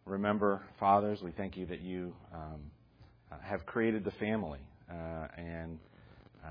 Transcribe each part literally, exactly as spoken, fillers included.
remember fathers. We thank you that you um, have created the family uh, and uh,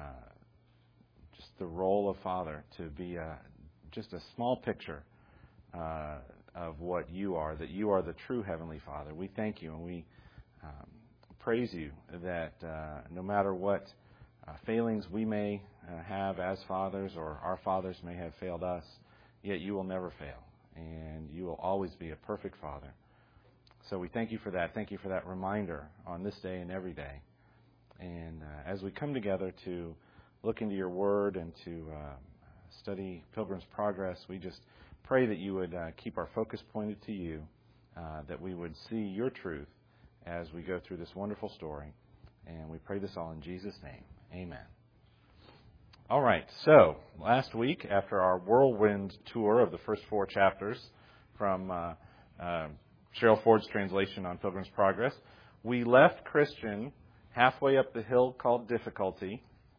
just the role of father to be a, just a small picture uh, of what you are, that you are the true Heavenly Father. We thank you and we um, praise you that uh, no matter what uh, failings we may uh, have as fathers or our fathers may have failed us, yet you will never fail and you will always be a perfect Father. So we thank you for that. Thank you for that reminder on this day and every day. And uh, as we come together to look into your word and to uh, study Pilgrim's Progress, we just pray that you would uh, keep our focus pointed to you, uh, that we would see your truth as we go through this wonderful story. And we pray this all in Jesus' name. Amen. All right. So last week, after our whirlwind tour of the first four chapters from uh, uh, Cheryl Ford's translation on Pilgrim's Progress, we left Christian halfway up the hill called Difficulty.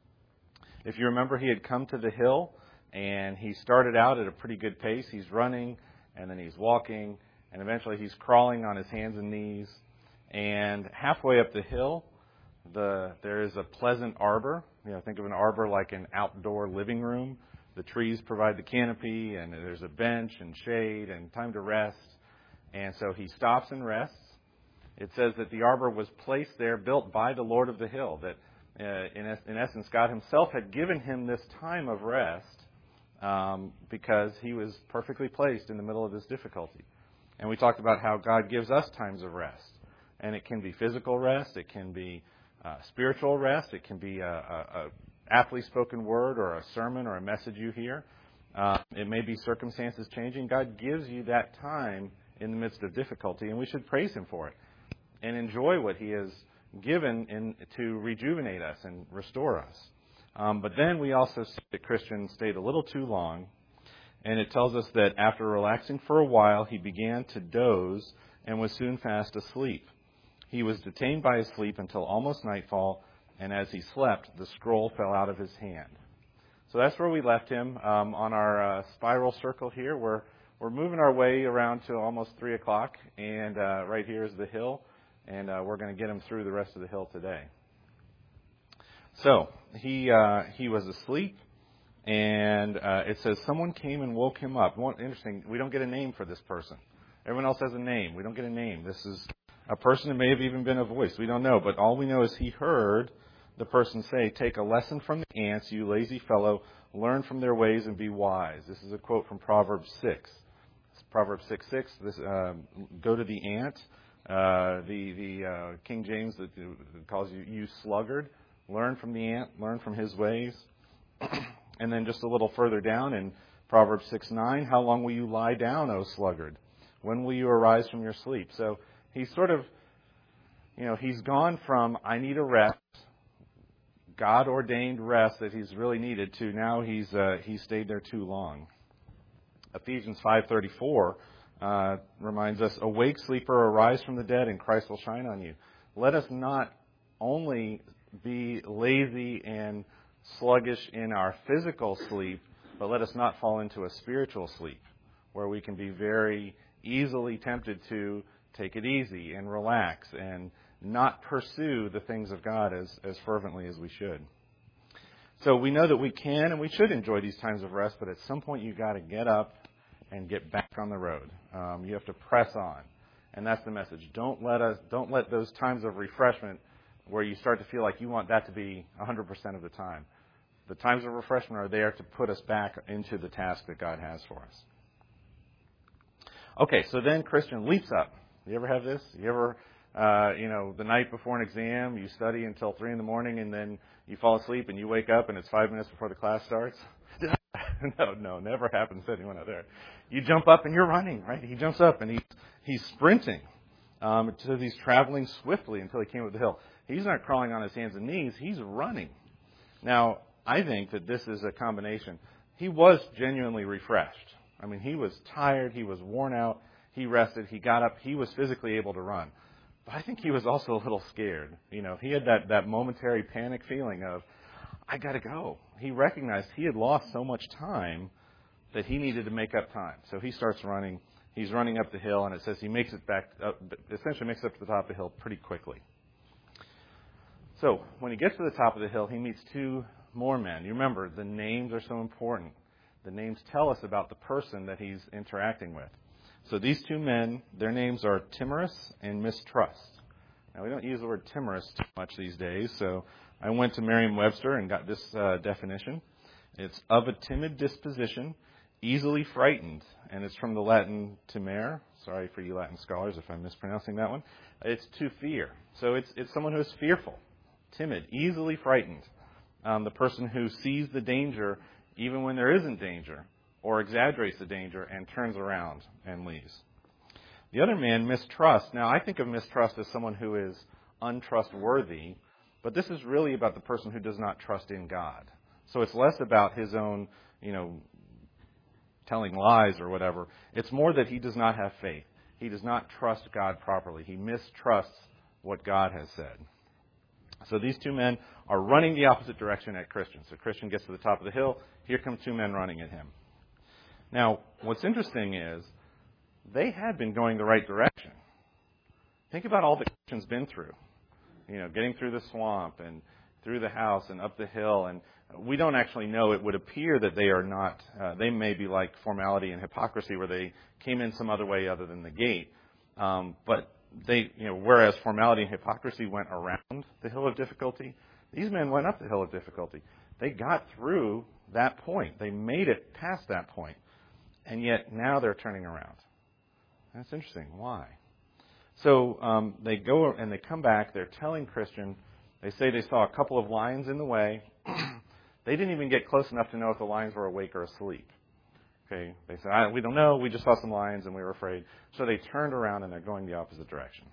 If you remember, he had come to the hill, and he started out at a pretty good pace. He's running, and then he's walking, and eventually he's crawling on his hands and knees. And halfway up the hill, the there is a pleasant arbor. You know, think of an arbor like an outdoor living room. The trees provide the canopy, and there's a bench and shade and time to rest. And so he stops and rests. It says that the arbor was placed there, built by the Lord of the hill, that uh, in, es- in essence, God himself had given him this time of rest um, because he was perfectly placed in the middle of this difficulty. And we talked about how God gives us times of rest. And it can be physical rest, it can be uh, spiritual rest, it can be a, a, a aptly spoken word or a sermon or a message you hear. Uh, it may be circumstances changing. God gives you that time in the midst of difficulty, and we should praise him for it and enjoy what he has given in, to rejuvenate us and restore us. Um, but then we also see that Christian stayed a little too long, and it tells us that after relaxing for a while, he began to doze and was soon fast asleep. He was detained by his sleep until almost nightfall, and as he slept, the scroll fell out of his hand. So that's where we left him um, on our uh, spiral circle here. We're We're moving our way around to almost three o'clock, and uh, right here is the hill, and uh, we're going to get him through the rest of the hill today. So he uh, he was asleep, and uh, it says someone came and woke him up. One, interesting, we don't get a name for this person. Everyone else has a name. We don't get a name. This is a person. It may have even been a voice. We don't know, but all we know is he heard the person say, "Take a lesson from the ants, you lazy fellow. Learn from their ways and be wise." This is a quote from Proverbs six. Proverbs six six. This um, go to the ant. Uh, the the uh, King James that calls you you sluggard. Learn from the ant. Learn from his ways. And then just a little further down in Proverbs six nine. How long will you lie down, O sluggard? When will you arise from your sleep? So he's sort of, you know, he's gone from I need a rest, God ordained rest that he's really needed, to now he's uh, he's stayed there too long. Ephesians five thirty-four uh, reminds us, "Awake, sleeper, arise from the dead, and Christ will shine on you." Let us not only be lazy and sluggish in our physical sleep, but let us not fall into a spiritual sleep where we can be very easily tempted to take it easy and relax and not pursue the things of God as, as fervently as we should. So we know that we can and we should enjoy these times of rest, but at some point you've got to get up and get back on the road. Um, you have to press on. And that's the message. Don't let us don't let those times of refreshment where you start to feel like you want that to be one hundred percent of the time. The times of refreshment are there to put us back into the task that God has for us. Okay, so then Christian leaps up. You ever have this? You ever, uh, you know, the night before an exam, you study until three in the morning, and then you fall asleep and you wake up and it's five minutes before the class starts? no, no, never happens to anyone out there. You jump up and you're running, right? He jumps up and he, he's sprinting. Um, it says he's traveling swiftly until he came up the hill. He's not crawling on his hands and knees. He's running. Now, I think that this is a combination. He was genuinely refreshed. I mean, he was tired. He was worn out. He rested. He got up. He was physically able to run. But I think he was also a little scared. You know, he had that, that momentary panic feeling of, I got to go. He recognized he had lost so much time that he needed to make up time. So he starts running. he's running up the hill, and it says he makes it back, up, essentially makes it up to the top of the hill pretty quickly. So when he gets to the top of the hill, he meets two more men. You remember, the names are so important. The names tell us about the person that he's interacting with. So these two men, their names are Timorous and Mistrust. Now, we don't use the word timorous too much these days, so I went to Merriam-Webster and got this uh, definition. It's of a timid disposition, easily frightened, and it's from the Latin timere. Sorry for you Latin scholars if I'm mispronouncing that one. It's to fear. So it's it's someone who is fearful, timid, easily frightened. Um, the person who sees the danger even when there isn't danger, or exaggerates the danger and turns around and leaves. The other man, Mistrust. Now, I think of mistrust as someone who is untrustworthy, but this is really about the person who does not trust in God. So it's less about his own, you know, telling lies or whatever. It's more that he does not have faith. He does not trust God properly. He mistrusts what God has said. So these two men are running the opposite direction at Christian. So Christian gets to the top of the hill. Here come two men running at him. Now, what's interesting is they had been going the right direction. Think about all that Christian's been through. You know, getting through the swamp and through the house and up the hill. And we don't actually know. It would appear that they are not, uh, they may be like formality and hypocrisy where they came in some other way other than the gate. Um, but they, you know, whereas formality and hypocrisy went around the hill of difficulty, these men went up the hill of difficulty. They got through that point. They made it past that point. And yet now they're turning around. That's interesting. Why? So um, they go and they come back. They're telling Christian, they say they saw a couple of lions in the way. They didn't even get close enough to know if the lions were awake or asleep. Okay, they said, I, we don't know. We just saw some lions and we were afraid. So they turned around and they're going the opposite direction.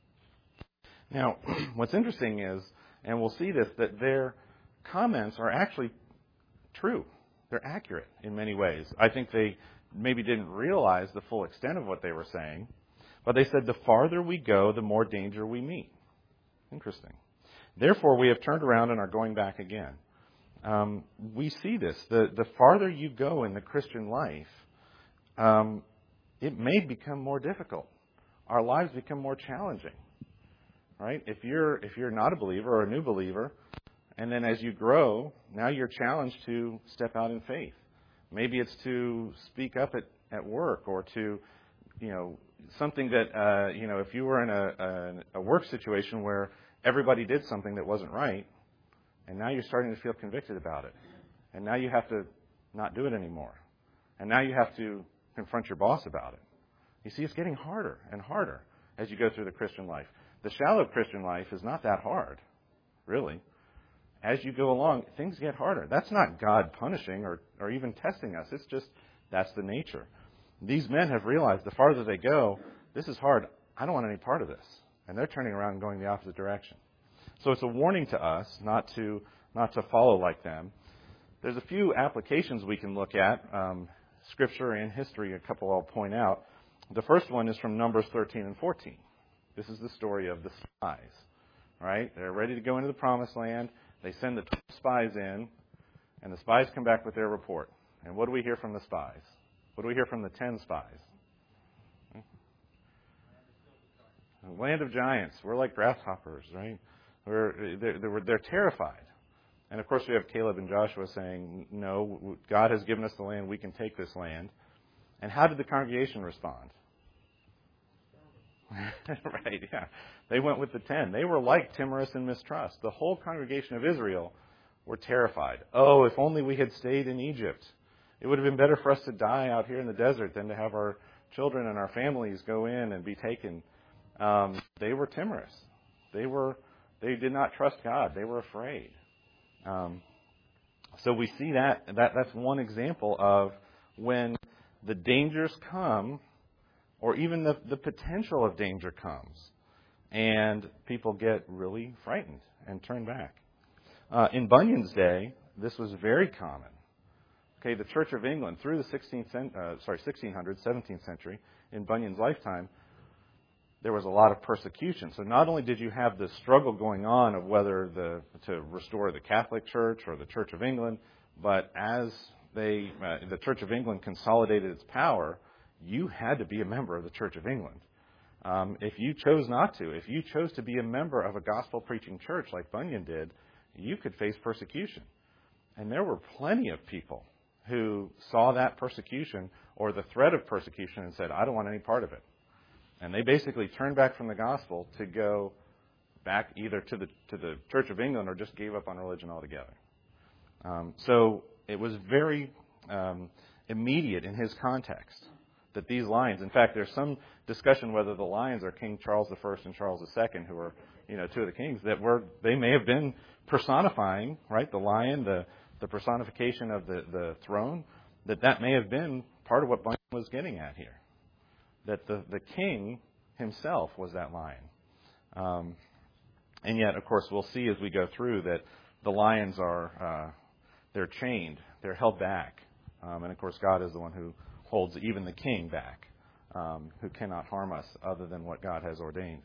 Now, what's interesting is, and we'll see this, that their comments are actually true. They're accurate in many ways. I think they maybe didn't realize the full extent of what they were saying, but they said, the farther we go, the more danger we meet. Interesting. Therefore, we have turned around and are going back again. Um, we see this. The, the farther you go in the Christian life, um, it may become more difficult. Our lives become more challenging. Right? If you're if you're not a believer or a new believer, and then as you grow, now you're challenged to step out in faith. Maybe it's to speak up at, at work, or to, you know, something that, uh, you know, if you were in a, a, a work situation where everybody did something that wasn't right, and now you're starting to feel convicted about it. And now you have to not do it anymore. And now you have to confront your boss about it. You see, it's getting harder and harder as you go through the Christian life. The shallow Christian life is not that hard, really. As you go along, things get harder. That's not God punishing or, or even testing us. It's just, that's the nature. These men have realized the farther they go, this is hard. I don't want any part of this. And they're turning around and going the opposite direction. So it's a warning to us not to not to follow like them. There's a few applications we can look at, um, Scripture and history, a couple I'll point out. The first one is from Numbers thirteen and fourteen. This is the story of the spies. Right? They're ready to go into the Promised Land. They send the twelve spies in, and the spies come back with their report. And what do we hear from the spies? What do we hear from the ten spies? Hmm? Land of giants. We're like grasshoppers, right? We're, they're, they're, they're terrified. And of course we have Caleb and Joshua saying, no, God has given us the land, we can take this land. And how did the congregation respond? Right, yeah. They went with the ten. They were like Timorous and Mistrust. The whole congregation of Israel were terrified. Oh, if only we had stayed in Egypt. It would have been better for us to die out here in the desert than to have our children and our families go in and be taken. Um, they were timorous. They were... They did not trust God. They were afraid. Um, so we see that, that that's one example of when the dangers come, or even the, the potential of danger comes, and people get really frightened and turn back. Uh, in Bunyan's day, this was very common. Okay, the Church of England through the sixteenth, uh, sorry, sixteen hundreds, seventeenth century, in Bunyan's lifetime, there was a lot of persecution. So not only did you have the struggle going on of whether the to restore the Catholic Church or the Church of England, but as they uh, the Church of England consolidated its power, you had to be a member of the Church of England. Um, if you chose not to, if you chose to be a member of a gospel-preaching church like Bunyan did, you could face persecution. And there were plenty of people who saw that persecution or the threat of persecution and said, I don't want any part of it. And they basically turned back from the gospel to go back either to the to the Church of England or just gave up on religion altogether. Um, so it was very um, immediate in his context that these lions, in fact, there's some discussion whether the lions are King Charles the First and Charles the Second, who are, you know, two of the kings, that were, they may have been personifying, right, the lion, the, the personification of the, the throne, that that may have been part of what Bunyan was getting at here. That the, the king himself was that lion. Um, and yet, of course, we'll see as we go through that the lions are, uh, they're chained, they're held back. Um, and, of course, God is the one who holds even the king back, um, who cannot harm us other than what God has ordained.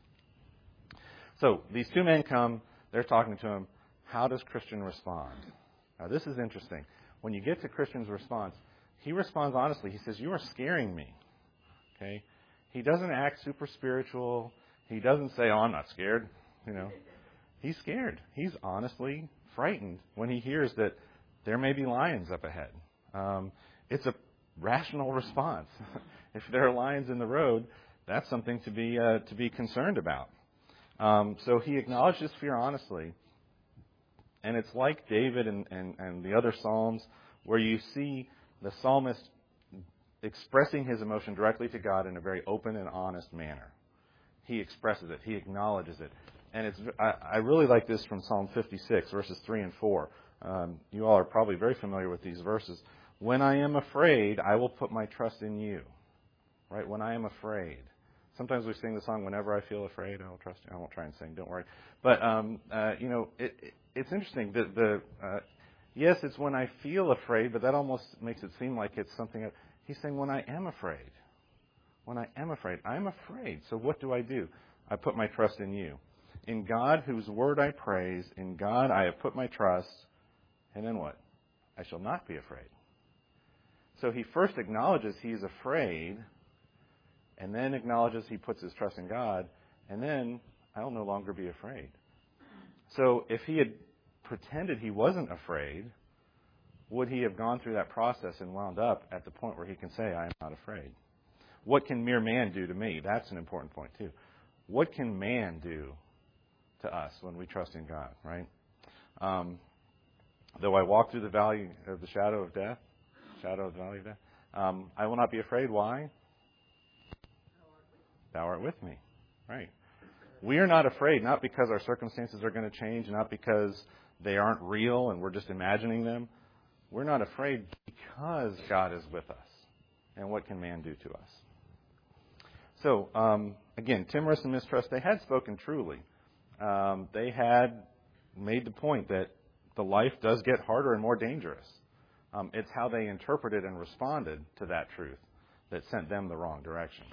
So these two men come, they're talking to him. How does Christian respond? Now, this is interesting. When you get to Christian's response, he responds honestly. He says, you are scaring me. Okay? He doesn't act super spiritual. He doesn't say, oh, I'm not scared. You know, he's scared. He's honestly frightened when he hears that there may be lions up ahead. Um, it's a rational response. If there are lions in the road, that's something to be uh, to be concerned about. Um, so he acknowledges fear honestly, and it's like David and, and, and the other Psalms, where you see the psalmist expressing his emotion directly to God in a very open and honest manner. He expresses it. He acknowledges it. And it's I, I really like this from Psalm fifty-six, verses three and four. Um, you all are probably very familiar with these verses. When I am afraid, I will put my trust in you. Right? When I am afraid. Sometimes we sing the song, whenever I feel afraid, I will trust you. I won't try and sing, don't worry. But, um, uh, you know, it, it, it's interesting. The, the uh, yes, it's when I feel afraid, but that almost makes it seem like it's something. That, he's saying, when I am afraid. When I am afraid. I'm afraid. So what do I do? I put my trust in you. In God, whose word I praise, in God I have put my trust. And then what? I shall not be afraid. So he first acknowledges he's afraid, and then acknowledges he puts his trust in God, and then I'll no longer be afraid. So if he had pretended he wasn't afraid, would he have gone through that process and wound up at the point where he can say, I am not afraid? What can mere man do to me? That's an important point, too. What can man do to us when we trust in God, right? Um, though I walk through the valley of the shadow of death, shadow of the valley of death, um, I will not be afraid. Why? Thou art with me. Right. We are not afraid, not because our circumstances are going to change, not because they aren't real and we're just imagining them. We're not afraid because God is with us. And what can man do to us? So, um, again, timorous and mistrust, they had spoken truly. Um, they had made the point that the life does get harder and more dangerous. Um, it's how they interpreted and responded to that truth that sent them the wrong direction.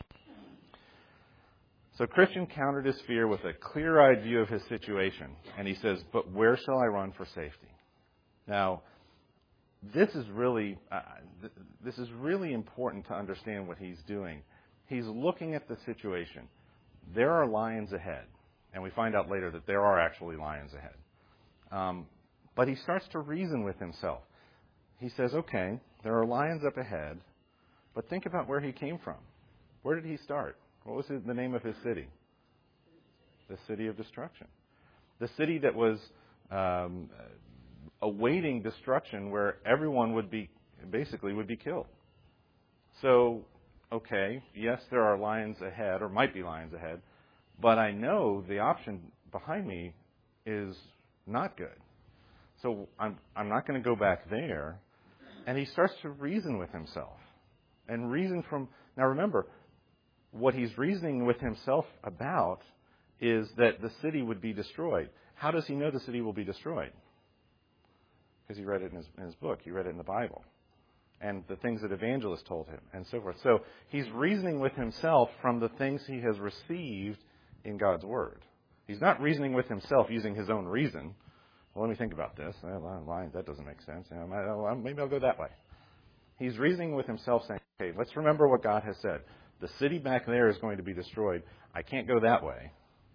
So Christian countered his fear with a clear-eyed view of his situation. And he says, but where shall I run for safety? Now, this is really uh, th- this is really important to understand what he's doing. He's looking at the situation. There are lions ahead. And we find out later that there are actually lions ahead. Um, but he starts to reason with himself. He says, okay, there are lions up ahead, but think about where he came from. Where did he start? What was his, the name of his city? The city of destruction. The city that was um, awaiting destruction, where everyone would be, basically would be killed. So, okay, yes, there are lions ahead, or might be lions ahead, but I know the option behind me is not good. So I'm I'm not going to go back there. And he starts to reason with himself. And reason from... Now remember, what he's reasoning with himself about is that the city would be destroyed. How does he know the city will be destroyed? Because he read it in his, in his book. He read it in the Bible. And the things that evangelists told him, and so forth. So he's reasoning with himself from the things he has received in God's Word. He's not reasoning with himself using his own reason. Well, let me think about this. Well, lions, that doesn't make sense. You know, maybe I'll go that way. He's reasoning with himself saying, okay, let's remember what God has said. The city back there is going to be destroyed. I can't go that way.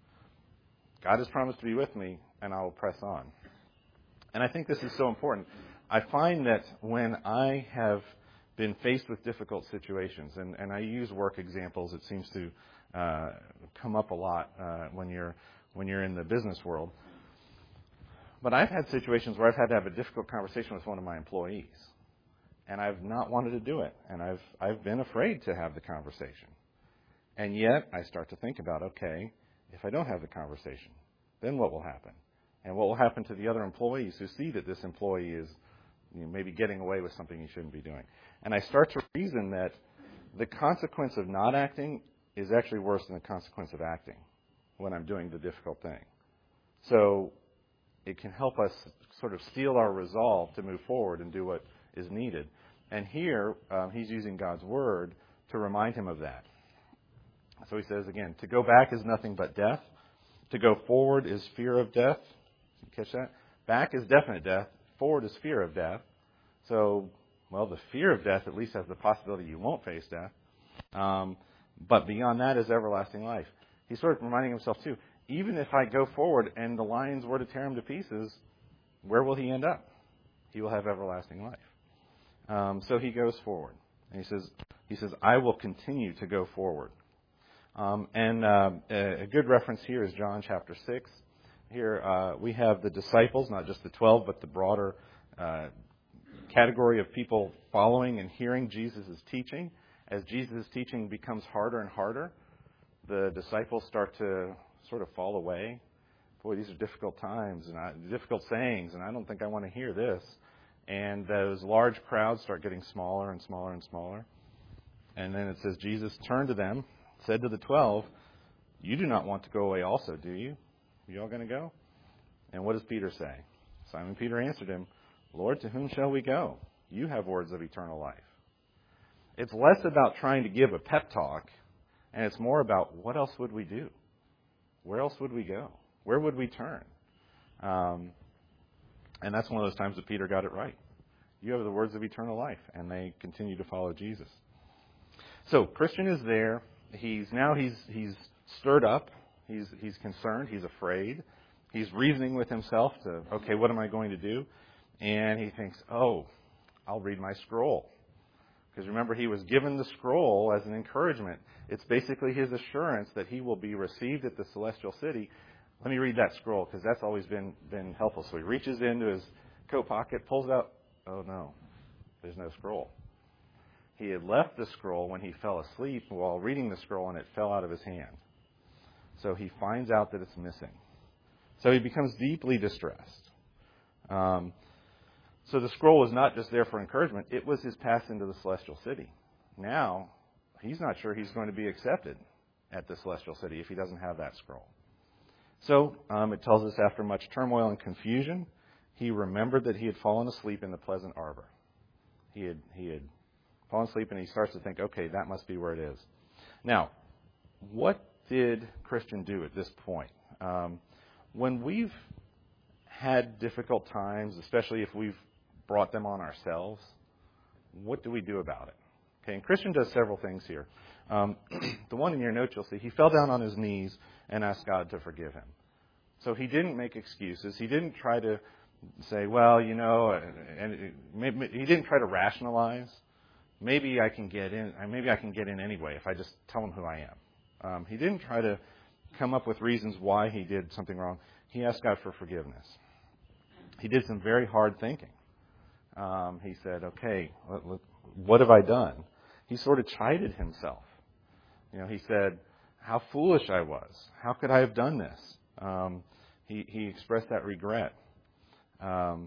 God has promised to be with me, and I will press on. And I think this is so important. I find that when I have been faced with difficult situations, and, and I use work examples, it seems to uh, come up a lot uh, when you're when you're in the business world. But I've had situations where I've had to have a difficult conversation with one of my employees, and I've not wanted to do it, and I've I've been afraid to have the conversation. And yet I start to think about, okay, if I don't have the conversation, then what will happen? And what will happen to the other employees who see that this employee is, you know, maybe getting away with something he shouldn't be doing? And I start to reason that the consequence of not acting is actually worse than the consequence of acting when I'm doing the difficult thing. So it can help us sort of steel our resolve to move forward and do what is needed. And here, um, he's using God's word to remind him of that. So he says again, to go back is nothing but death. To go forward is fear of death. Catch that? Back is definite death. Forward is fear of death. So, well, the fear of death at least has the possibility you won't face death. Um, but beyond that is everlasting life. He's sort of reminding himself, too, even if I go forward and the lions were to tear him to pieces, where will he end up? He will have everlasting life. Um, so he goes forward. And he says, he says, I will continue to go forward. Um, and uh, a good reference here is John chapter six. Here uh, we have the disciples, not just the twelve, but the broader uh, category of people following and hearing Jesus' teaching. As Jesus' teaching becomes harder and harder, the disciples start to sort of fall away. Boy, these are difficult times and I, difficult sayings, and I don't think I want to hear this. And those large crowds start getting smaller and smaller and smaller. And then it says Jesus turned to them, said to the twelve, you do not want to go away also, do you? You all going to go? And what does Peter say? Simon Peter answered him, Lord, to whom shall we go? You have words of eternal life. It's less about trying to give a pep talk, and it's more about what else would we do? Where else would we go? Where would we turn? Um, and that's one of those times that Peter got it right. You have the words of eternal life, and they continue to follow Jesus. So Christian is there. He's now he's he's stirred up. He's he's concerned. He's afraid. He's reasoning with himself to, okay, what am I going to do? And he thinks, oh, I'll read my scroll. Because remember, he was given the scroll as an encouragement. It's basically his assurance that he will be received at the celestial city. Let me read that scroll, because that's always been, been helpful. So he reaches into his coat pocket, pulls out, oh no, there's no scroll. He had left the scroll when he fell asleep while reading the scroll, and it fell out of his hand. So he finds out that it's missing. So he becomes deeply distressed. Um, so the scroll was not just there for encouragement. It was his pass into the celestial city. Now, he's not sure he's going to be accepted at the celestial city if he doesn't have that scroll. So um, it tells us after much turmoil and confusion, he remembered that he had fallen asleep in the pleasant arbor. He had he had fallen asleep, and he starts to think, okay, that must be where it is. Now, what did Christian do at this point? Um, when we've had difficult times, especially if we've brought them on ourselves, what do we do about it? Okay, and Christian does several things here. Um, the one in your notes you'll see, he fell down on his knees and asked God to forgive him. So he didn't make excuses. He didn't try to say, well, you know, and maybe, he didn't try to rationalize. Maybe I can get in. Maybe I can get in anyway if I just tell him who I am. Um, he didn't try to come up with reasons why he did something wrong. He asked God for forgiveness. He did some very hard thinking. Um, he said, okay, what have I done? He sort of chided himself. You know, he said, how foolish I was. How could I have done this? Um, he, he expressed that regret. Um,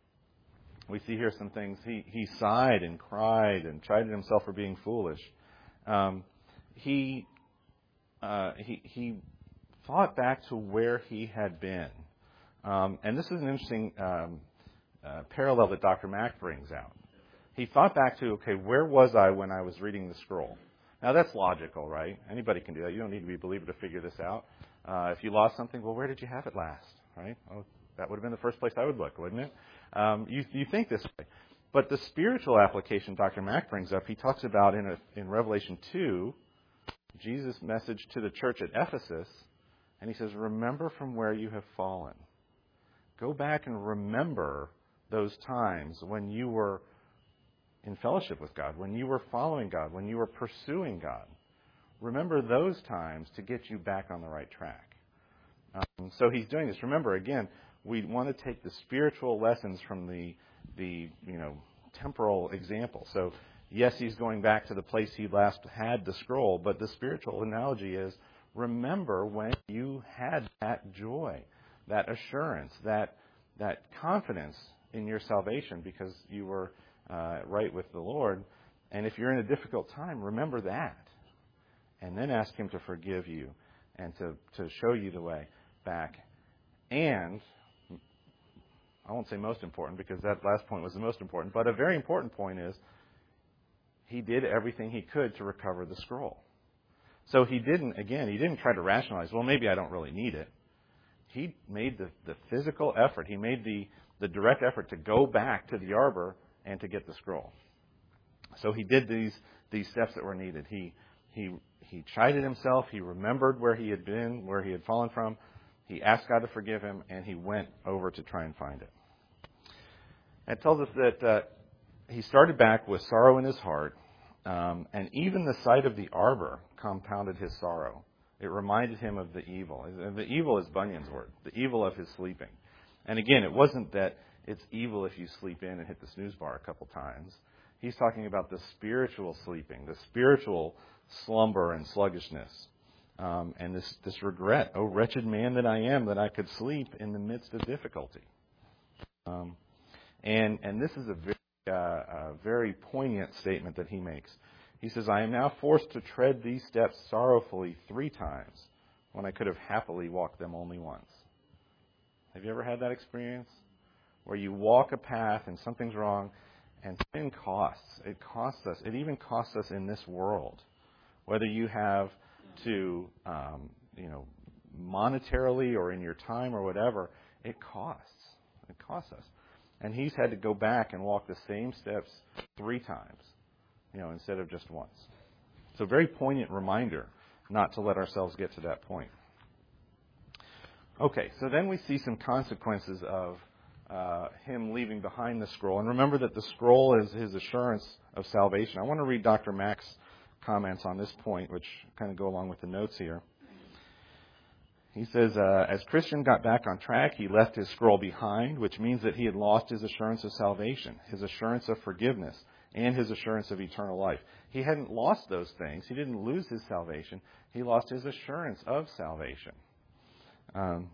we see here some things. He, he sighed and cried and chided himself for being foolish. Um, he, uh, he, he thought back to where he had been. Um, and this is an interesting um, uh, parallel that Doctor Mack brings out. He thought back to, okay, where was I when I was reading the scroll? Now, that's logical, right? Anybody can do that. You don't need to be a believer to figure this out. Uh, if you lost something, well, where did you have it last, right? Well, that would have been the first place I would look, wouldn't it? Um, you, you think this way. But the spiritual application Doctor Mack brings up, he talks about in, a, in Revelation two, Jesus' message to the church at Ephesus, and he says, remember from where you have fallen. Go back and remember those times when you were in fellowship with God, when you were following God, when you were pursuing God. Remember those times to get you back on the right track. Um, so he's doing this. Remember, again, we want to take the spiritual lessons from the, the you know, temporal example. So, yes, he's going back to the place he last had the scroll, but the spiritual analogy is, remember when you had that joy, that assurance, that that confidence in your salvation because you were uh, right with the Lord. And if you're in a difficult time, remember that. And then ask Him to forgive you and to, to show you the way back. And, I won't say most important because that last point was the most important, but a very important point is He did everything He could to recover the scroll. So He didn't, again, He didn't try to rationalize, well, maybe I don't really need it. He made the, the physical effort. He made the, the direct effort to go back to the arbor and to get the scroll. So He did these these steps that were needed. He he he chided Himself. He remembered where He had been, where He had fallen from. He asked God to forgive Him, and He went over to try and find it. It tells us that uh, He started back with sorrow in His heart, um, and even the sight of the arbor compounded His sorrow. It reminded Him of the evil. The evil is Bunyan's word, the evil of His sleeping. And again, it wasn't that it's evil if you sleep in and hit the snooze bar a couple times. He's talking about the spiritual sleeping, the spiritual slumber and sluggishness, um, and this, this regret. Oh, wretched man that I am, that I could sleep in the midst of difficulty. Um, and and this is a very, uh, a very poignant statement that he makes. He says, I am now forced to tread these steps sorrowfully three times when I could have happily walked them only once. Have you ever had that experience? Where you walk a path and something's wrong, and sin costs. It costs us. It even costs us in this world. Whether you have to, um, you know, monetarily or in your time or whatever, it costs. It costs us. And He's had to go back and walk the same steps three times. You know, instead of just once. So a very poignant reminder not to let ourselves get to that point. Okay, so then we see some consequences of uh, Him leaving behind the scroll. And remember that the scroll is His assurance of salvation. I want to read Doctor Mack's comments on this point, which kind of go along with the notes here. He says, uh, as Christian got back on track, he left his scroll behind, which means that he had lost his assurance of salvation, his assurance of forgiveness, and his assurance of eternal life. He hadn't lost those things. He didn't lose his salvation. He lost his assurance of salvation. Um,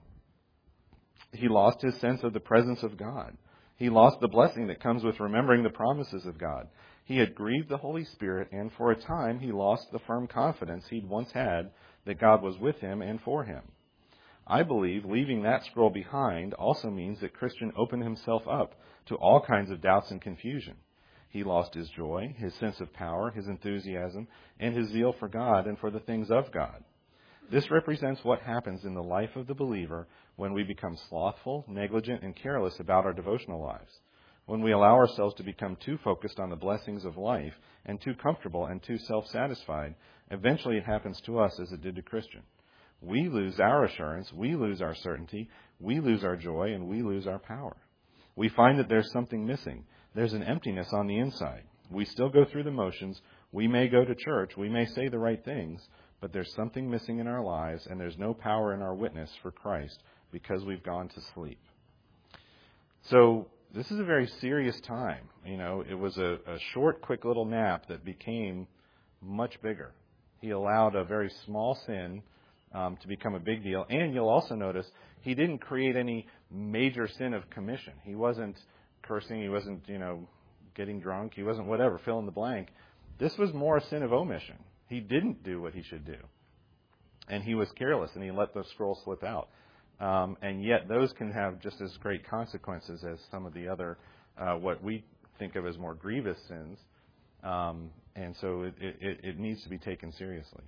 he lost his sense of the presence of God. He lost the blessing that comes with remembering the promises of God. He had grieved the Holy Spirit, and for a time he lost the firm confidence he'd once had that God was with him and for him. I believe leaving that scroll behind also means that Christian opened himself up to all kinds of doubts and confusion. He lost his joy, his sense of power, his enthusiasm, and his zeal for God and for the things of God. This represents what happens in the life of the believer when we become slothful, negligent, and careless about our devotional lives. When we allow ourselves to become too focused on the blessings of life and too comfortable and too self-satisfied, eventually it happens to us as it did to Christian. We lose our assurance, we lose our certainty, we lose our joy, and we lose our power. We find that there's something missing. There's an emptiness on the inside. We still go through the motions. We may go to church. We may say the right things, but there's something missing in our lives, and there's no power in our witness for Christ because we've gone to sleep. So this is a very serious time. You know, it was a, a short, quick little nap that became much bigger. He allowed a very small sin um, to become a big deal. And you'll also notice he didn't create any major sin of commission. He wasn't cursing. He wasn't, you know, getting drunk. He wasn't whatever, fill in the blank. This was more a sin of omission. He didn't do what he should do. And he was careless, and he let the scroll slip out. Um, and yet those can have just as great consequences as some of the other, uh, what we think of as more grievous sins. Um, and so it, it, it needs to be taken seriously.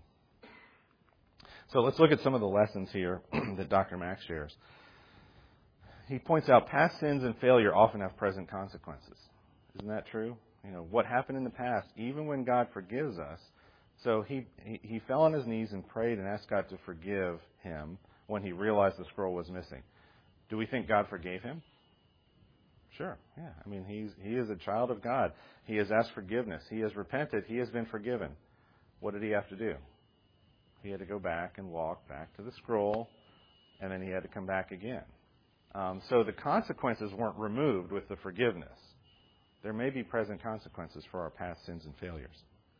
So let's look at some of the lessons here that Doctor Mack shares. He points out past sins and failure often have present consequences. Isn't that true? You know, what happened in the past, even when God forgives us. So he, he, he fell on his knees and prayed and asked God to forgive him when he realized the scroll was missing. Do we think God forgave him? Sure, yeah. I mean, he's he is a child of God. He has asked forgiveness. He has repented. He has been forgiven. What did he have to do? He had to go back and walk back to the scroll, and then he had to come back again. Um, so the consequences weren't removed with the forgiveness. There may be present consequences for our past sins and failures.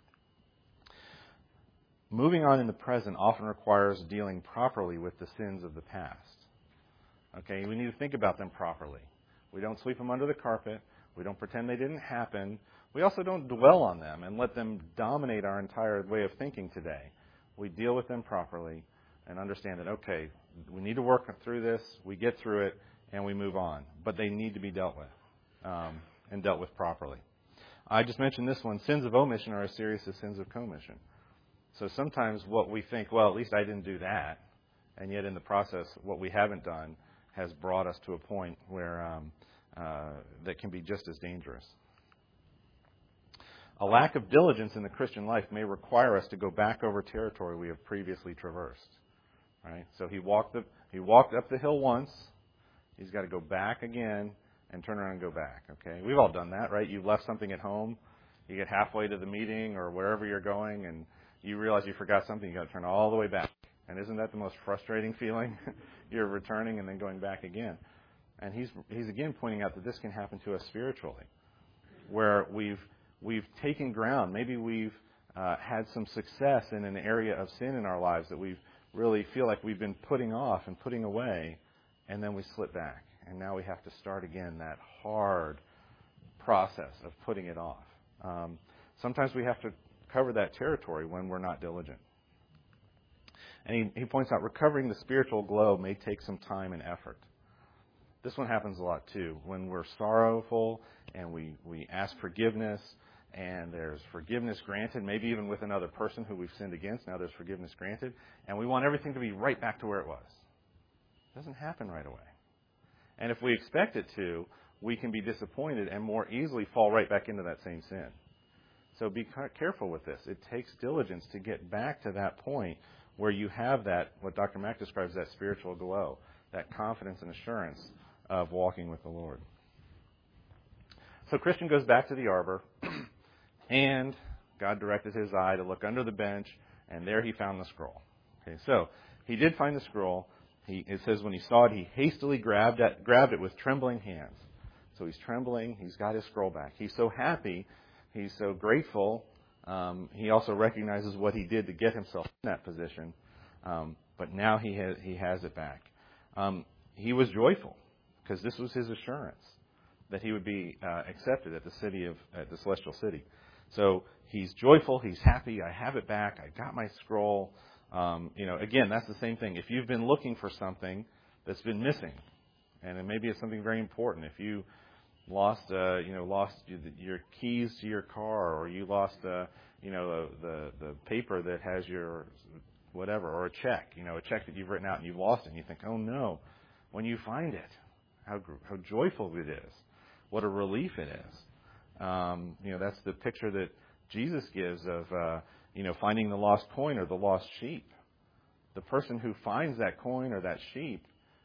Moving on in the present often requires dealing properly with the sins of the past. Okay, we need to think about them properly. We don't sweep them under the carpet. We don't pretend they didn't happen. We also don't dwell on them and let them dominate our entire way of thinking today. We deal with them properly and understand that, okay, we need to work through this, we get through it, and we move on. But they need to be dealt with, um, and dealt with properly. I just mentioned this one. Sins of omission are as serious as sins of commission. So sometimes what we think, well, at least I didn't do that, and yet in the process, what we haven't done has brought us to a point where um, uh, that can be just as dangerous. A lack of diligence in the Christian life may require us to go back over territory we have previously traversed. Right? So he walked the, he walked up the hill once. He's got to go back again and turn around and go back. Okay, we've all done that, right? You've left something at home. You get halfway to the meeting or wherever you're going, and you realize you forgot something. You got to turn all the way back. And isn't that the most frustrating feeling? You're returning and then going back again. And he's he's again pointing out that this can happen to us spiritually, where we've we've taken ground. Maybe we've uh, had some success in an area of sin in our lives that we really feel like we've been putting off and putting away, and then we slip back. And now we have to start again that hard process of putting it off. Um, sometimes we have to cover that territory when we're not diligent. And he, he points out recovering the spiritual glow may take some time and effort. This one happens a lot too. When we're sorrowful and we, we ask forgiveness and there's forgiveness granted, maybe even with another person who we've sinned against, now there's forgiveness granted, and we want everything to be right back to where it was. It doesn't happen right away. And if we expect it to, we can be disappointed and more easily fall right back into that same sin. So be careful with this. It takes diligence to get back to that point where you have that, what Doctor Mack describes as that spiritual glow, that confidence and assurance of walking with the Lord. So Christian goes back to the arbor, and God directed his eye to look under the bench, and there he found the scroll. Okay, so he did find the scroll. He, it says when he saw it, he hastily grabbed it, grabbed it with trembling hands. So he's trembling. He's got his scroll back. He's so happy. He's so grateful. Um, he also recognizes what he did to get himself in that position. Um, but now he has, he has it back. Um, he was joyful because this was his assurance that he would be uh, accepted at the city of at the celestial city. So he's joyful. He's happy. I have it back. I got my scroll. Um, you know, again, that's the same thing. If you've been looking for something that's been missing, and it maybe it's something very important. If you lost, uh, you know, lost your keys to your car, or you lost, uh, you know, the, the the paper that has your whatever, or a check, you know, a check that you've written out and you've lost it, and you think, oh no, when you find it, how how joyful it is, what a relief it is. Um, you know, that's the picture that Jesus gives of, uh, you know, finding the lost coin or the lost sheep. The person who finds that coin or that sheep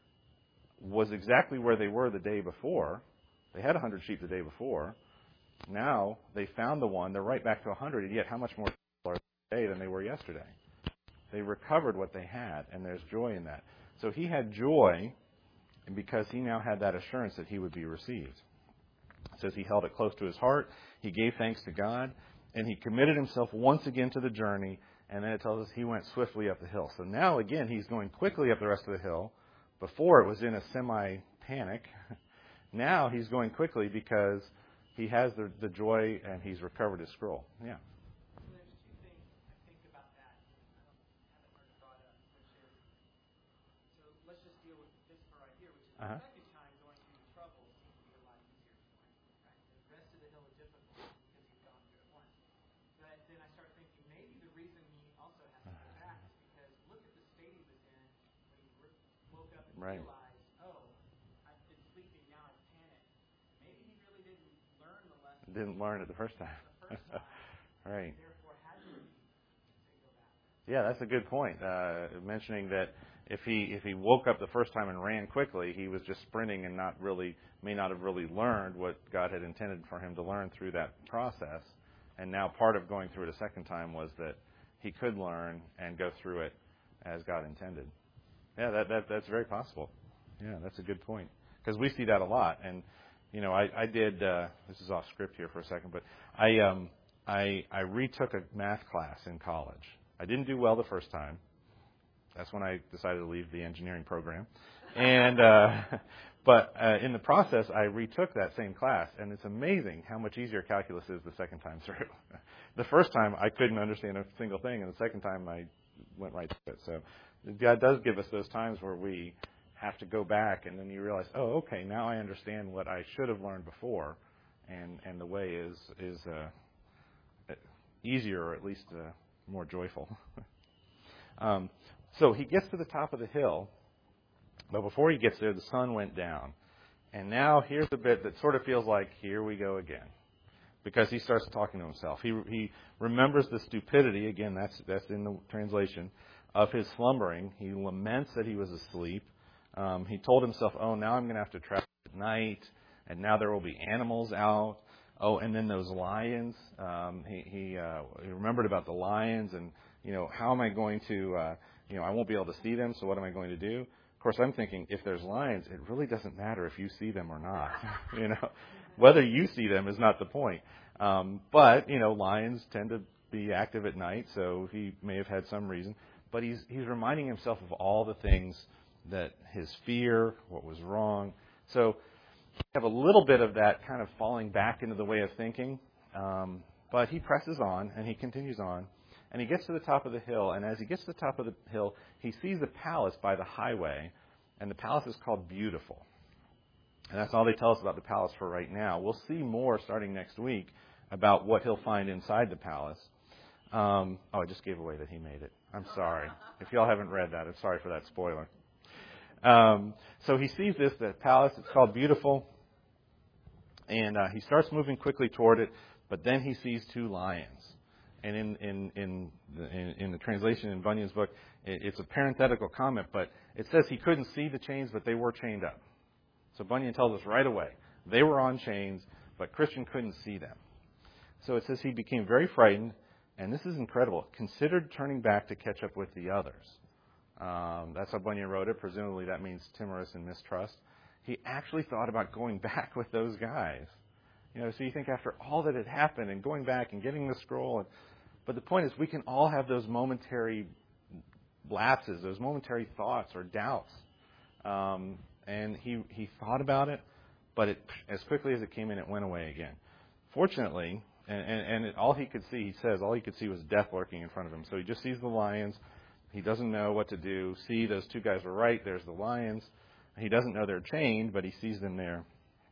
was exactly where they were the day before. They had one hundred sheep the day before. Now they found the one. They're right back to one hundred, and yet how much more are they today than they were yesterday? They recovered what they had, and there's joy in that. So he had joy because he now had that assurance that he would be received. It says he held it close to his heart. He gave thanks to God, and he committed himself once again to the journey, and then it tells us he went swiftly up the hill. So now, again, he's going quickly up the rest of the hill. Before, it was in a semi-panic. Now he's going quickly because he has the, the joy and he's recovered his scroll. Yeah. So there's two things I think about that. I don't haven't heard it brought up, which is, so let's just deal with this part right here, which is uh-huh. the second time going through the trouble seems to be a lot easier for him. Right? The rest of the hill is difficult because he's gone through it once. But then I start thinking maybe the reason he also has to go back is because look at the state he was in when he woke up and right. realized, didn't learn it the first time. The first time. Right. Therefore, had to be to go back. Yeah, that's a good point. Uh, mentioning that if he if he woke up the first time and ran quickly, he was just sprinting and not really may not have really learned what God had intended for him to learn through that process. And now part of going through it a second time was that he could learn and go through it as God intended. Yeah, that, that that's very possible. Yeah, that's a good point. Because we see that a lot. And, you know, I, I did, uh, this is off script here for a second, but I, um, I, I retook a math class in college. I didn't do well the first time. That's when I decided to leave the engineering program. And, uh, but uh, in the process, I retook that same class, and it's amazing how much easier calculus is the second time through. The first time, I couldn't understand a single thing, and the second time, I went right through it. So God does give us those times where we have to go back, and then you realize, oh, okay, now I understand what I should have learned before, and, and the way is is uh, easier, or at least uh, more joyful. um, so he gets to the top of the hill, but before he gets there, the sun went down. And now here's the bit that sort of feels like, here we go again. Because he starts talking to himself. He he remembers the stupidity, again, that's that's in the translation, of his slumbering. He laments that he was asleep. Um, he told himself, oh, now I'm going to have to travel at night, and now there will be animals out. Oh, and then those lions. Um, he he, uh, he remembered about the lions, and, you know, how am I going to, uh, you know, I won't be able to see them, so what am I going to do? Of course, I'm thinking, if there's lions, it really doesn't matter if you see them or not. You know, whether you see them is not the point. Um, but, you know, lions tend to be active at night, so he may have had some reason. But he's he's reminding himself of all the things that his fear, what was wrong. So you have a little bit of that kind of falling back into the way of thinking. Um, but he presses on, and he continues on. And he gets to the top of the hill, and as he gets to the top of the hill, he sees a palace by the highway, and the palace is called Beautiful. And that's all they tell us about the palace for right now. We'll see more starting next week about what he'll find inside the palace. Um, oh, I just gave away that he made it. I'm sorry. If y'all haven't read that, I'm sorry for that spoiler. Um, so he sees this, the palace, it's called Beautiful, and uh, he starts moving quickly toward it, but then he sees two lions. And in in in the, in, in the translation in Bunyan's book, it, it's a parenthetical comment, but it says he couldn't see the chains, but they were chained up. So Bunyan tells us right away, they were on chains, but Christian couldn't see them. So it says he became very frightened, and this is incredible, considered turning back to catch up with the others. Um, that's how Bunyan wrote it. Presumably that means timorous and mistrust. He actually thought about going back with those guys. You know, so you think after all that had happened and going back and getting the scroll, and, but the point is we can all have those momentary lapses, those momentary thoughts or doubts. Um, and he, he thought about it, but it, as quickly as it came in, it went away again. Fortunately, and, and, and it, all he could see, he says, all he could see was death lurking in front of him. So he just sees the lions. He doesn't know what to do. See, those two guys were right. There's the lions. He doesn't know they're chained, but he sees them there.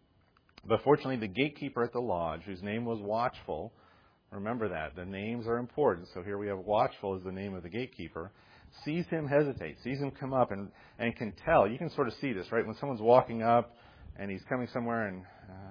But fortunately, the gatekeeper at the lodge, whose name was Watchful, remember that, the names are important. So here we have Watchful as the name of the gatekeeper, sees him hesitate, sees him come up, and, and can tell. You can sort of see this, right? When someone's walking up and he's coming somewhere and,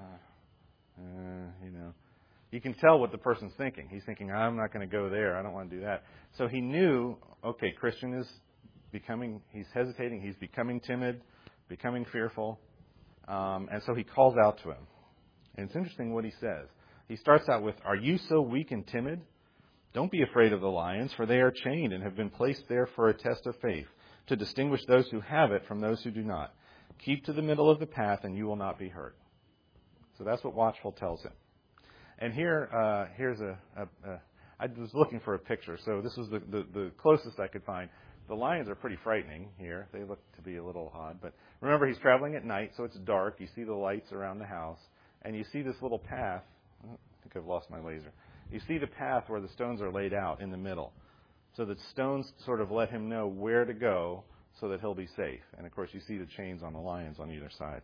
uh, uh, you know, you can tell what the person's thinking. He's thinking, I'm not going to go there. I don't want to do that. So he knew, okay, Christian is becoming, he's hesitating. He's becoming timid, becoming fearful. Um, and so he calls out to him. And it's interesting what he says. He starts out with, are you so weak and timid? Don't be afraid of the lions, for they are chained and have been placed there for a test of faith, to distinguish those who have it from those who do not. Keep to the middle of the path, and you will not be hurt. So that's what Watchful tells him. And here, uh, here's a, a, a, I was looking for a picture, so this was the, the, the closest I could find. The lions are pretty frightening here. They look to be a little odd. But remember, he's traveling at night, so it's dark. You see the lights around the house. And you see this little path. I think I've lost my laser. You see the path where the stones are laid out in the middle. So the stones sort of let him know where to go so that he'll be safe. And, of course, you see the chains on the lions on either side.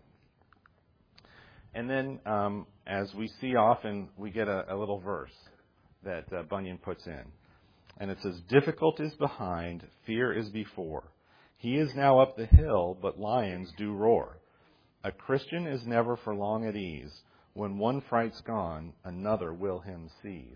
And then, um, as we see often, we get a, a little verse that uh, Bunyan puts in. And it says, difficult is behind, fear is before. He is now up the hill, but lions do roar. A Christian is never for long at ease. when one fright's gone, another will him seize.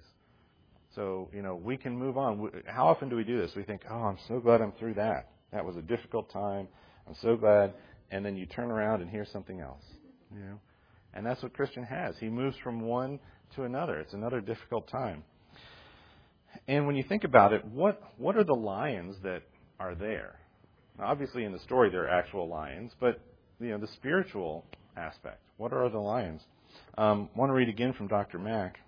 So, you know, we can move on. How often do we do this? We think, oh, I'm so glad I'm through that. That was a difficult time. I'm so glad. And then you turn around and hear something else, you know. And that's what Christian has. He moves from one to another. It's another difficult time. And when you think about it, what what are the lions that are there? Now, obviously, in the story, there are actual lions, but, you know, the spiritual aspect, what are the lions? Um, I want to read again from Doctor Mack.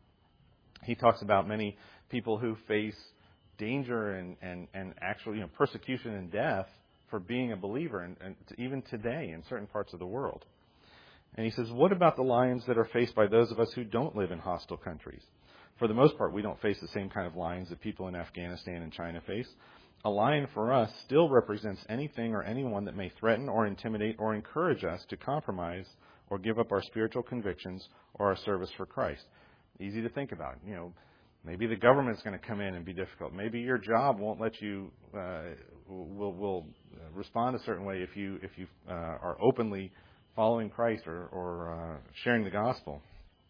He talks about many people who face danger and, and, and actual, you know, persecution and death for being a believer, and, and even today in certain parts of the world. And he says, what about the lions that are faced by those of us who don't live in hostile countries? For the most part, we don't face the same kind of lions that people in Afghanistan and China face. A lion for us still represents anything or anyone that may threaten or intimidate or encourage us to compromise or give up our spiritual convictions or our service for Christ. Easy to think about. You know, maybe the government's going to come in and be difficult. Maybe your job won't let you uh, will will respond a certain way if you if you uh, are openly following Christ or, or uh, sharing the gospel.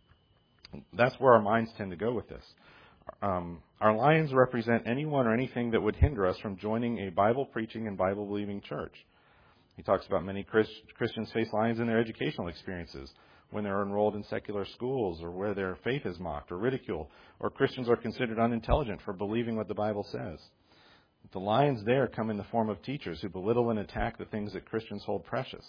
That's where our minds tend to go with this. Um, our lions represent anyone or anything that would hinder us from joining a Bible-preaching and Bible-believing church. He talks about many Christ, Christians face lions in their educational experiences, when they're enrolled in secular schools, or where their faith is mocked or ridiculed, or Christians are considered unintelligent for believing what the Bible says. The lions there come in the form of teachers who belittle and attack the things that Christians hold precious.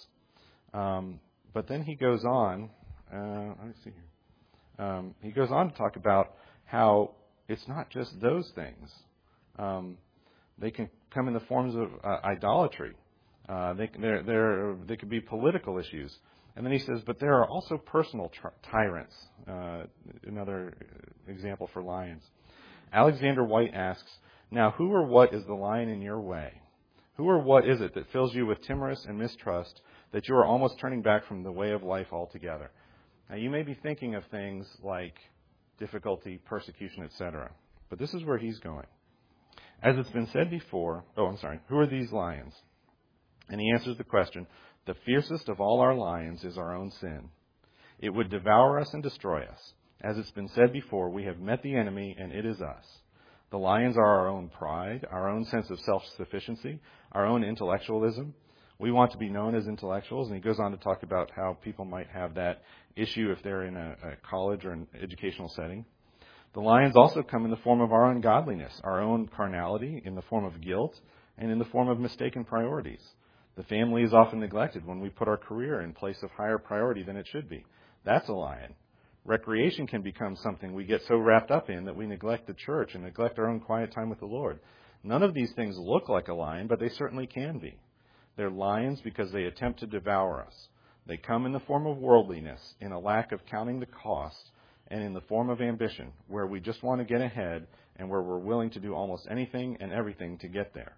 Um, but then he goes on, uh, let me see here. Um, he goes on to talk about how it's not just those things. Um, they can come in the forms of uh, idolatry. Uh, they, they're, they're, they could be political issues. And then he says, but there are also personal tri- tyrants. Uh, another example for lions. Alexander White asks, now who or what is the lion in your way? Who or what is it that fills you with timorous and mistrust that you are almost turning back from the way of life altogether? Now, you may be thinking of things like difficulty, persecution, et cetera. But this is where he's going. As it's been said before, oh, I'm sorry, who are these lions? And he answers the question, the fiercest of all our lions is our own sin. It would devour us and destroy us. As it's been said before, we have met the enemy, and it is us. The lions are our own pride, our own sense of self-sufficiency, our own intellectualism. We want to be known as intellectuals, and he goes on to talk about how people might have that issue if they're in a, a college or an educational setting. The lions also come in the form of our ungodliness, our own carnality, in the form of guilt, and in the form of mistaken priorities. The family is often neglected when we put our career in place of higher priority than it should be. That's a lion. Recreation can become something we get so wrapped up in that we neglect the church and neglect our own quiet time with the Lord. None of these things look like a lion, but they certainly can be. They're lions because they attempt to devour us. They come in the form of worldliness, in a lack of counting the cost, and in the form of ambition, where we just want to get ahead and where we're willing to do almost anything and everything to get there.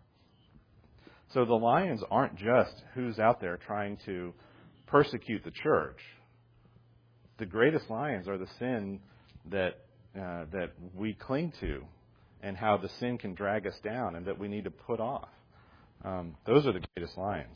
So the lions aren't just who's out there trying to persecute the church. The greatest lions are the sin that uh, that we cling to, and how the sin can drag us down and that we need to put off. Um, those are the greatest lions.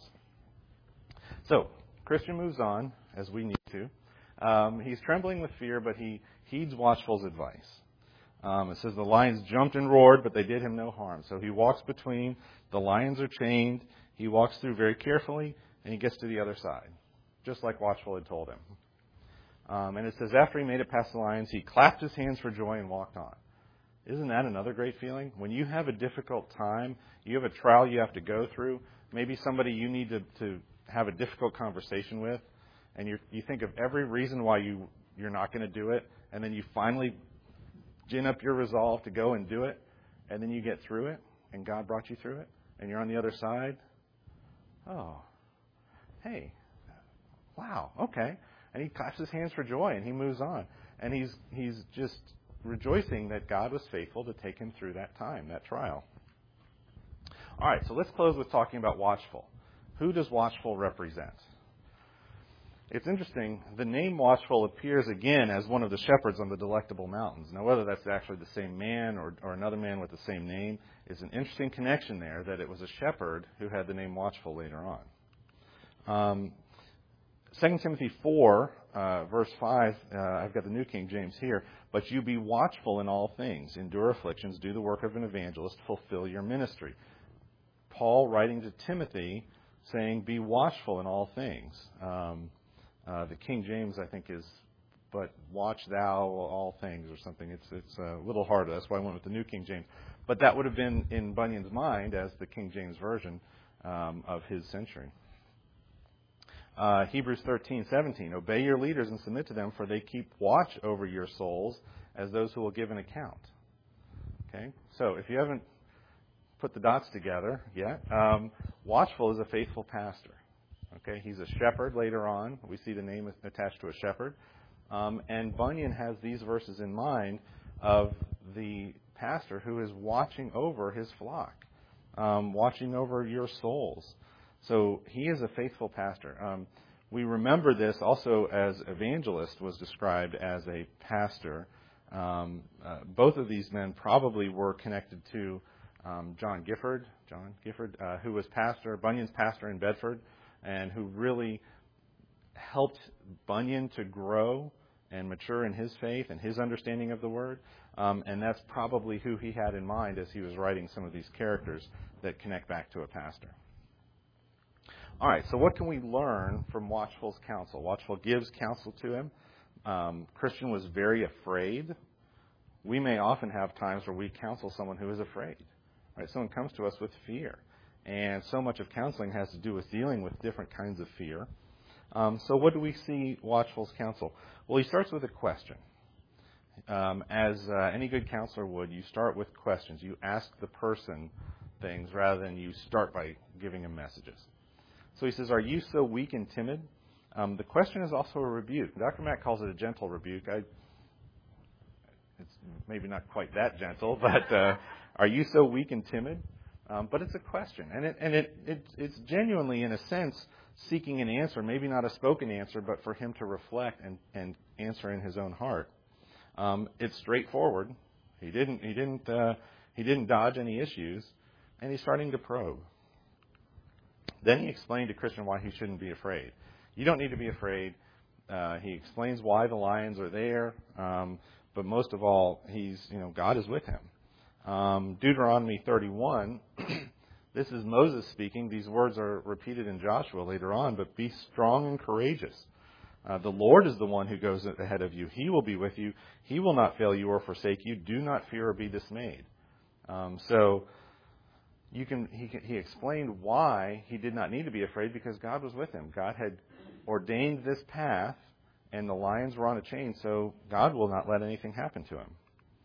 So Christian moves on, as we need to. Um, he's trembling with fear, but he heeds Watchful's advice. Um, it says the lions jumped and roared, but they did him no harm. So he walks between. The lions are chained. He walks through very carefully, and he gets to the other side, just like Watchful had told him. Um, and it says after he made it past the lions, he clapped his hands for joy and walked on. Isn't that another great feeling? When you have a difficult time, you have a trial you have to go through, maybe somebody you need to, to have a difficult conversation with, and you you think of every reason why you, you're not going to do it, and then you finally gin up your resolve to go and do it, and then you get through it, and God brought you through it, and you're on the other side. Oh, hey, wow, okay. And he claps his hands for joy, and he moves on. And he's he's just rejoicing that God was faithful to take him through that time, that trial. All right, so let's close with talking about Watchful. Who does Watchful represent? It's interesting, the name Watchful appears again as one of the shepherds on the Delectable Mountains. Now, whether that's actually the same man or, or another man with the same name is an interesting connection there, that it was a shepherd who had the name Watchful later on. Um, Second Timothy four uh, verse five, uh, I've got the New King James here, but you be watchful in all things, endure afflictions, do the work of an evangelist, fulfill your ministry. Paul writing to Timothy saying, be watchful in all things. Um, uh, the King James, I think, is, but watch thou all things or something. It's it's a little harder. That's why I went with the New King James. But that would have been in Bunyan's mind as the King James Version um, of his century. Uh, Hebrews thirteen seventeen, obey your leaders and submit to them, for they keep watch over your souls as those who will give an account. Okay, so if you haven't put the dots together yet, um, watchful is a faithful pastor. Okay, he's a shepherd later on. We see the name attached to a shepherd. Um, and Bunyan has these verses in mind of the pastor who is watching over his flock, um, watching over your souls. So he is a faithful pastor. Um, we remember this also as evangelist was described as a pastor. Um, uh, both of these men probably were connected to um, John Gifford, John Gifford, uh, who was pastor, Bunyan's pastor in Bedford, and who really helped Bunyan to grow and mature in his faith and his understanding of the Word. Um, and that's probably who he had in mind as he was writing some of these characters that connect back to a pastor. All right, so what can we learn from Watchful's counsel? Watchful gives counsel to him. Um, Christian was very afraid. We may often have times where we counsel someone who is afraid. Right? Someone comes to us with fear. And so much of counseling has to do with dealing with different kinds of fear. Um, so what do we see Watchful's counsel? Well, he starts with a question. Um, as uh, any good counselor would, you start with questions. You ask the person things rather than you start by giving them messages. So he says, are you so weak and timid? Um, the question is also a rebuke. Doctor Mack calls it a gentle rebuke. I, it's maybe not quite that gentle, but uh, are you so weak and timid? Um, but it's a question. And, it, and it, it, it's genuinely, in a sense, seeking an answer, maybe not a spoken answer, but for him to reflect and, and answer in his own heart. Um, it's straightforward. He didn't, he, didn't, uh, he didn't dodge any issues, and he's starting to probe. Then he explained to Christian why he shouldn't be afraid. You don't need to be afraid. Uh, he explains why the lions are there, um, but most of all, he's you know God is with him. Um, Deuteronomy thirty-one, this is Moses speaking. These words are repeated in Joshua later on, but be strong and courageous. Uh, the Lord is the one who goes ahead of you. He will be with you. He will not fail you or forsake you. Do not fear or be dismayed. Um, so you can he, he explained why he did not need to be afraid, because God was with him. God had ordained this path, and the lions were on a chain, so God will not let anything happen to him.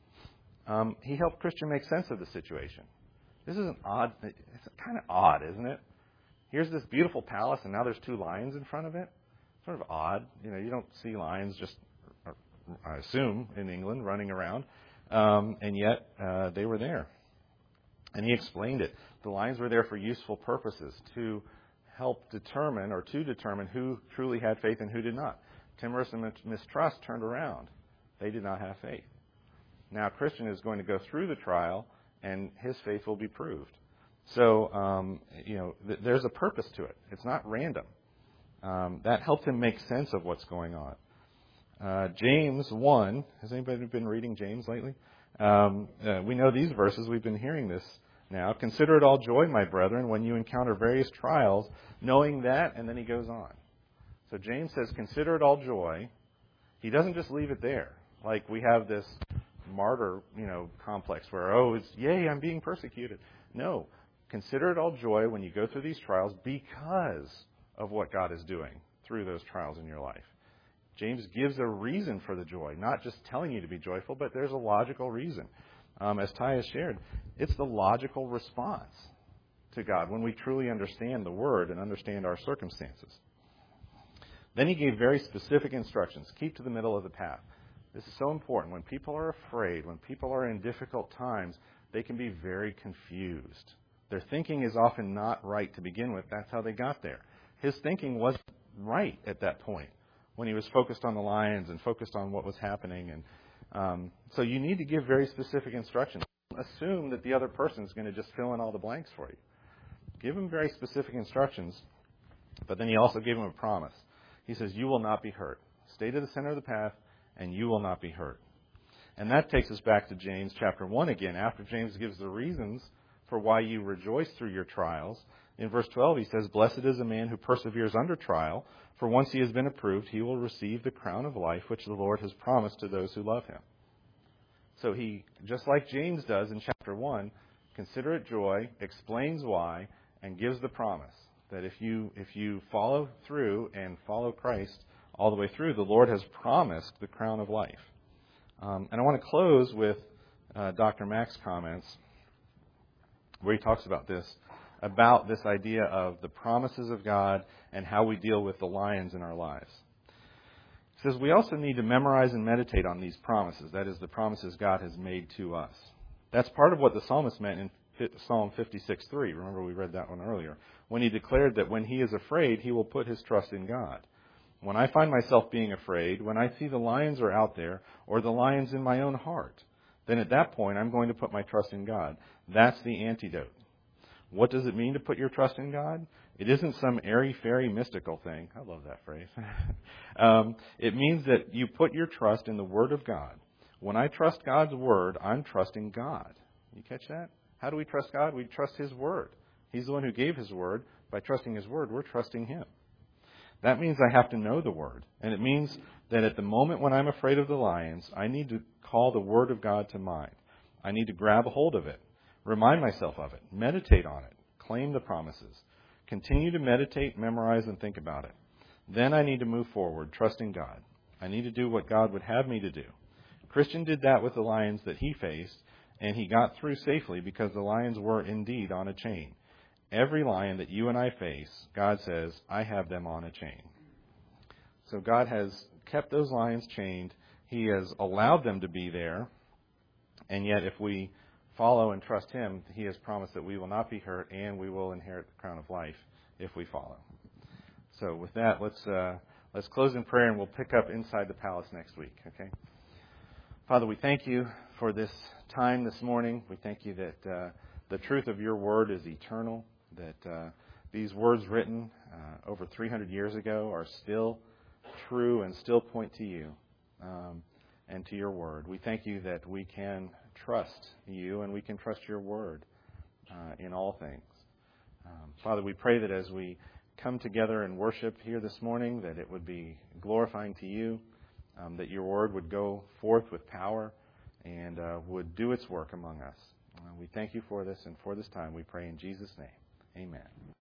Um, he helped Christian make sense of the situation. This is an odd, it's kind of odd, isn't it? Here's this beautiful palace, and now there's two lions in front of it. Sort of odd. You know, you don't see lions just, I assume, in England running around. Um, and yet, uh, they were there. And he explained it. The lions were there for useful purposes, to help determine, or to determine who truly had faith and who did not. Timorous and mistrust turned around. They did not have faith. Now, Christian is going to go through the trial, and his faith will be proved. So, um, you know, th- there's a purpose to it. It's not random. Um, that helped him make sense of what's going on. Uh, James one, has anybody been reading James lately? Um, uh, we know these verses. We've been hearing this now. Consider it all joy, my brethren, when you encounter various trials, knowing that, and then he goes on. So James says, consider it all joy. He doesn't just leave it there. Like we have this martyr, you know, complex where, oh, it's, yay, I'm being persecuted. No. Consider it all joy when you go through these trials because of what God is doing through those trials in your life. James gives a reason for the joy, not just telling you to be joyful, but there's a logical reason. Um, as Ty has shared, it's the logical response to God when we truly understand the Word and understand our circumstances. Then he gave very specific instructions. Keep to the middle of the path. This is so important. When people are afraid, when people are in difficult times, they can be very confused. Their thinking is often not right to begin with. That's how they got there. His thinking wasn't right at that point when he was focused on the lions and focused on what was happening. And um, so you need to give very specific instructions. Don't assume that the other person is going to just fill in all the blanks for you. Give him very specific instructions, but then he also gave him a promise. He says, you will not be hurt. Stay to the center of the path, and you will not be hurt. And that takes us back to James chapter one again. After James gives the reasons for why you rejoice through your trials, in verse twelve he says, "Blessed is a man who perseveres under trial, for once he has been approved, he will receive the crown of life which the Lord has promised to those who love him." So he, just like James does in chapter one, consider it joy, explains why, and gives the promise that if you if you follow through and follow Christ all the way through, the Lord has promised the crown of life. Um, and I want to close with uh, Doctor Mack's comments, where he talks about this, about this idea of the promises of God and how we deal with the lions in our lives. He says we also need to memorize and meditate on these promises. That is, the promises God has made to us. That's part of what the psalmist meant in Psalm fifty-six three. Remember, we read that one earlier. When he declared that when he is afraid, he will put his trust in God. When I find myself being afraid, when I see the lions are out there, or the lions in my own heart, then at that point I'm going to put my trust in God. That's the antidote. What does it mean to put your trust in God? It isn't some airy-fairy mystical thing. I love that phrase. um, it means that you put your trust in the Word of God. When I trust God's Word, I'm trusting God. You catch that? How do we trust God? We trust His Word. He's the one who gave His Word. By trusting His Word, we're trusting Him. That means I have to know the Word. And it means that at the moment when I'm afraid of the lions, I need to call the Word of God to mind. I need to grab a hold of it, remind myself of it, meditate on it, claim the promises, continue to meditate, memorize, and think about it. Then I need to move forward, trusting God. I need to do what God would have me to do. Christian did that with the lions that he faced, and he got through safely because the lions were indeed on a chain. Every lion that you and I face, God says, I have them on a chain. So God has kept those lions chained. He has allowed them to be there. And yet if we follow and trust Him, He has promised that we will not be hurt and we will inherit the crown of life if we follow. So with that, let's uh, let's close in prayer and we'll pick up Inside the Palace next week. Okay? Father, we thank You for this time this morning. We thank You that uh, the truth of Your Word is eternal, that uh, these words written uh, over three hundred years ago are still true and still point to You um, and to Your Word. We thank You that we can trust You and we can trust Your Word uh, in all things. Um, Father, we pray that as we come together and worship here this morning, that it would be glorifying to You, um, that Your Word would go forth with power and uh, would do its work among us. Uh, we thank You for this, and for this time we pray in Jesus' name. Amen.